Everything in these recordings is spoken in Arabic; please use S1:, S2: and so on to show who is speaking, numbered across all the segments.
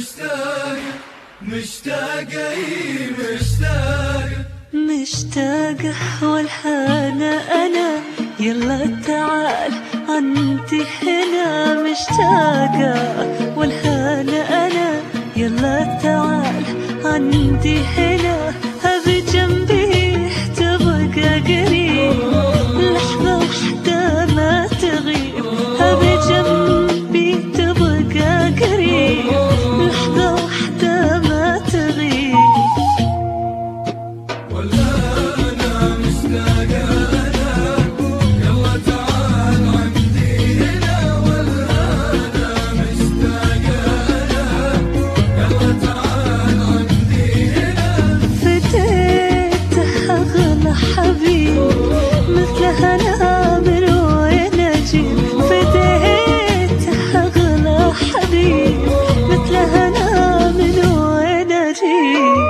S1: مشتاقة والهنا أنا يلا تعال عندي هنا. مشتاقة والهنا أنا يلا تعال عندي هنا. أبي جنبي تبقى قريب لحظة وحدة ما تغيب. أبي جنبي تبقى قريب لحظة وحدة ما تغيب. مثل هنا من وين أجيب. فديت أغلى حبيب مثل هنا من وين أجيب.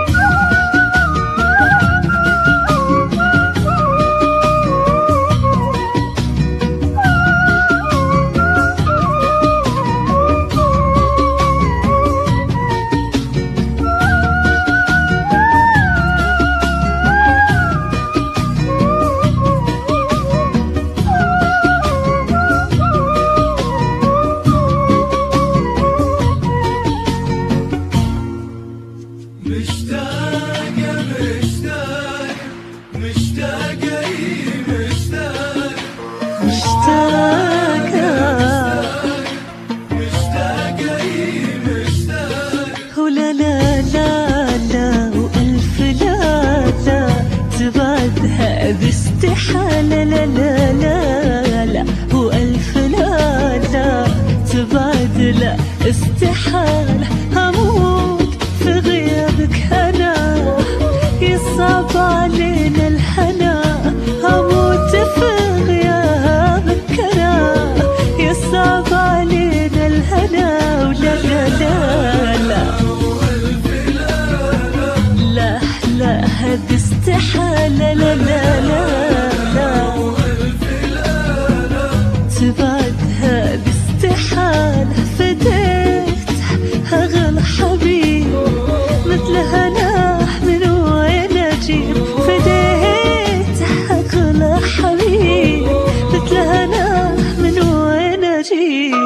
S1: ولا لا لا لا وألف لا لا تبعدها باستحالة. لا لا لا لا وألف لا لا تبعد لا استحالة. هموت في غيابك أنا يصعب علينا الهنا. هموت في غيابك أنا يصعب علينا الهنا. ولا لا لا لا لا لا هذه استحالة. لا لا لا لا تبعدها باستحالة. فديت أغلى حبيب مثل هنا من وين أجيب. فديت أغلى حبيب مثل هنا من وين أجيب.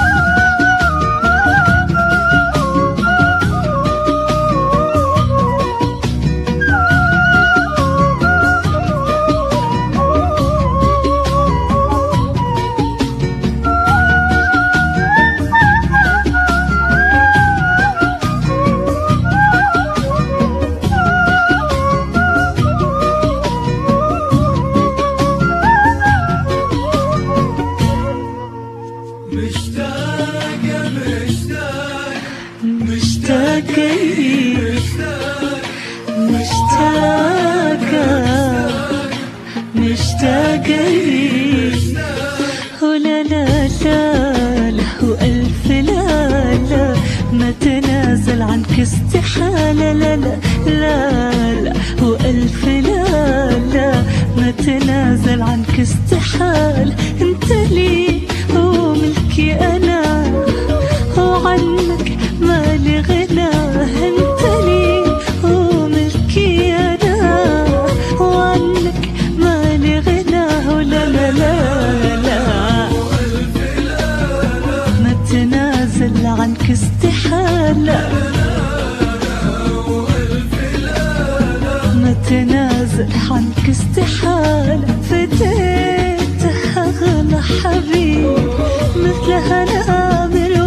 S1: مشتاقة ولا لا لا لا وألف لا لا ما تنازل عنك استحالة. لا لا لا لا وألف لا لا ما تنازل عنك استحالة. انت لي وملكي أنا وعنك مالي غنى. انت لي وملكي أنا وعنك مالي غنى. ولا لا لا لا ما تنازل عنك استحالة. ما تنازل عنك استحالة. فديت أغلى حبيب مثل هنا من